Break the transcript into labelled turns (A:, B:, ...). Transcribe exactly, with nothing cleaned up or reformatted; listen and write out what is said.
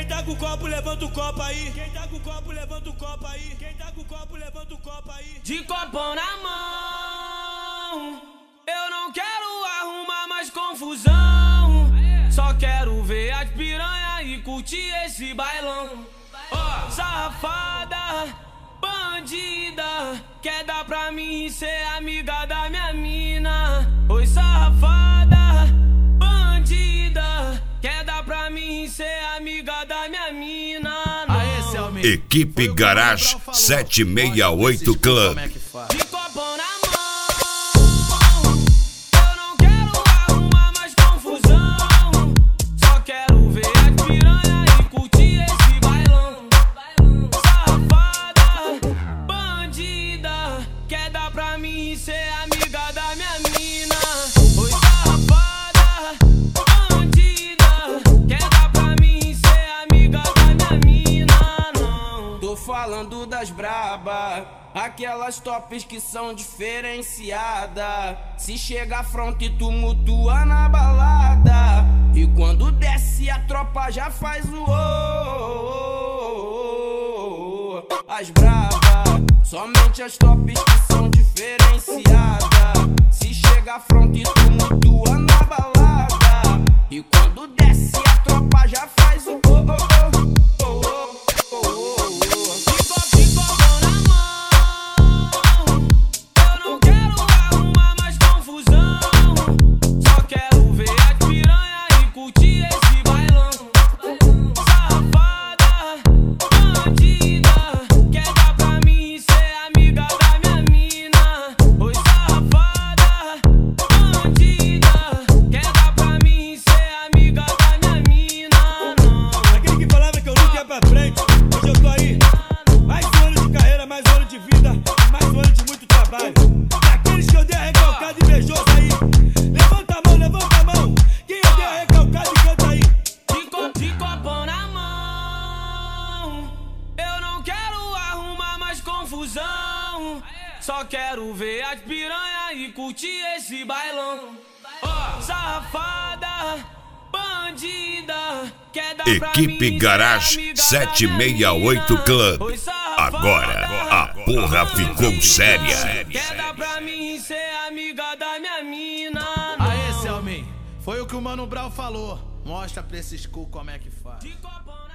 A: Quem tá com o copo, levanta o copo aí. Quem tá com o copo, levanta o copo aí. Quem tá com o copo, levanta o copo aí.
B: De copão na mão, eu não quero arrumar mais confusão. Só quero ver as piranha e curtir esse bailão. Ó, safada, bandida, quer dar pra mim ser amiga da minha mina. Oi, safada, bandida, quer dar pra mim ser amiga da minha mina. Não.
C: Equipe Garage sete seis oito Club.
B: De copão na mão, eu não quero arrumar mais confusão. Só quero ver as piranha e curtir esse bailão. Safada, bandida, quer dar pra mim ser amiga da minha mina. Oi, safada, bandida, quer dar pra mim ser amiga da minha mina. Não. Tô falando das braba, aquelas tops que são diferenciadas. Se chega front e tumultua na balada, e quando desce a tropa já faz o oh, oh, oh. As braba, somente as tops que são diferenciadas. Se chega front e tumultua na balada, e quando desce a tropa já faz o oh, oh, oh, oh, oh, oh, oh. Só quero ver as piranha e curtir esse bailão. Ó, safada, bandida, quer dar pra mim
C: Equipe Garage sete seis oito Club. Agora a porra ficou séria.
B: Quer dar pra mim ser amiga da minha mina.
D: Aê, Selmin, foi o que o Mano Brown falou. Mostra pra esses cu como é que faz.